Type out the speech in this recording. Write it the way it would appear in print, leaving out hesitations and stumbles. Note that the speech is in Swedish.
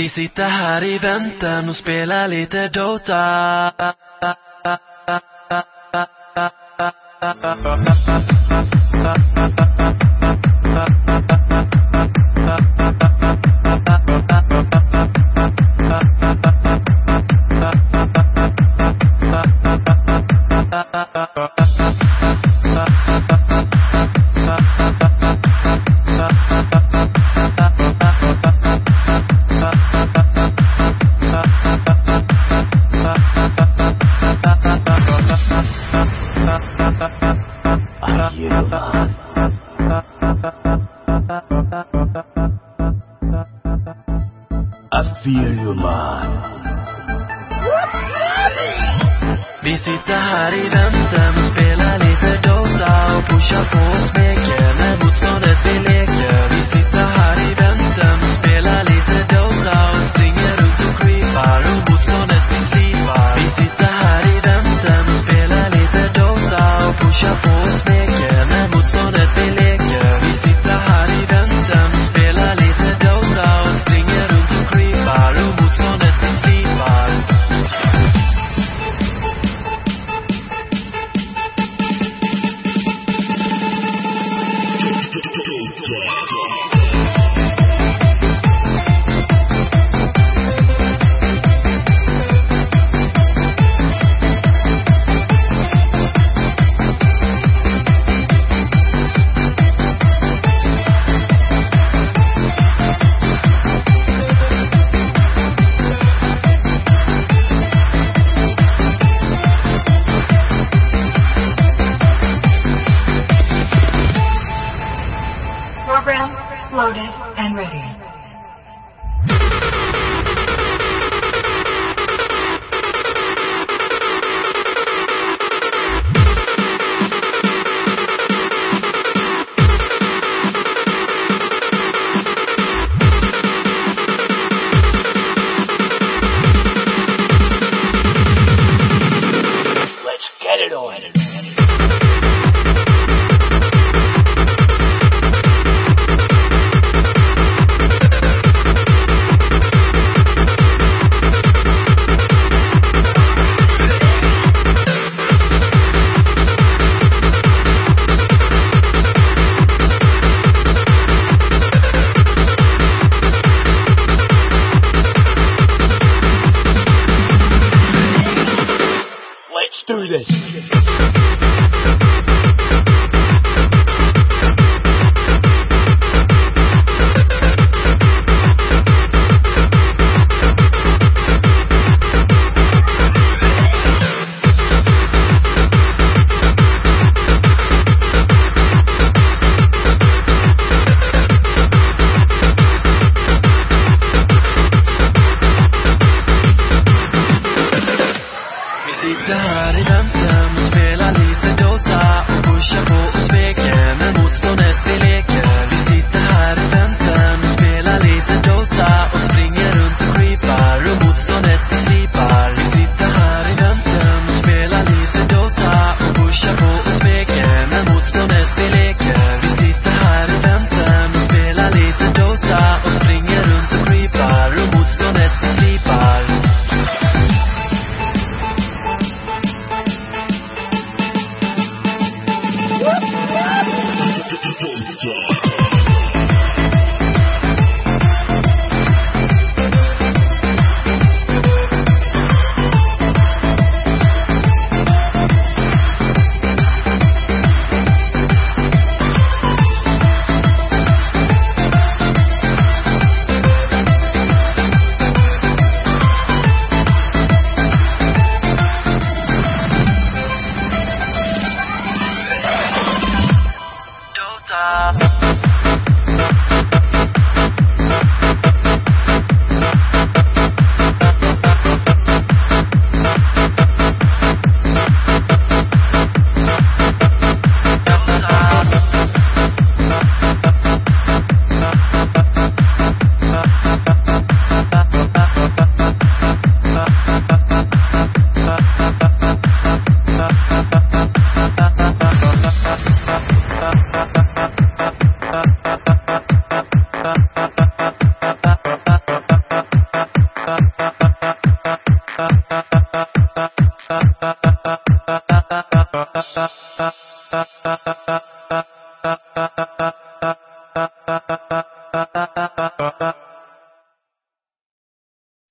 sitter här i väntan och spelar lite Dota. I feel you, man. Vi sitter här i väntan och spelar lite Dota och pushar på och smeker när motståndet vi leker. Vi sitter här i väntan och spelar lite Dota och springer runt och creepar och motståndet vi slipar. Vi sitter här i väntan och spelar lite Dota och pushar på och smeker när motståndet vi leker. Vi sitter här i väntan och spelar lite Dota och springer runt och creepar och motståndet vi slipar. Program loaded and ready. Let's get it on. Let's do this. Sitter här i väntan och spelar lite Dota och pushar på och smeker när motståndet vi leker. Vi sitter här i väntan och spelar lite Dota och springer runt och creepar och motståndet vi slipar. Vi sitter här i väntan och spelar lite Dota och pushar på och smeker när motståndet vi leker. Vi sitter här i väntan och spelar lite Dota och springer runt och creepar och motståndet vi slipar. Bye.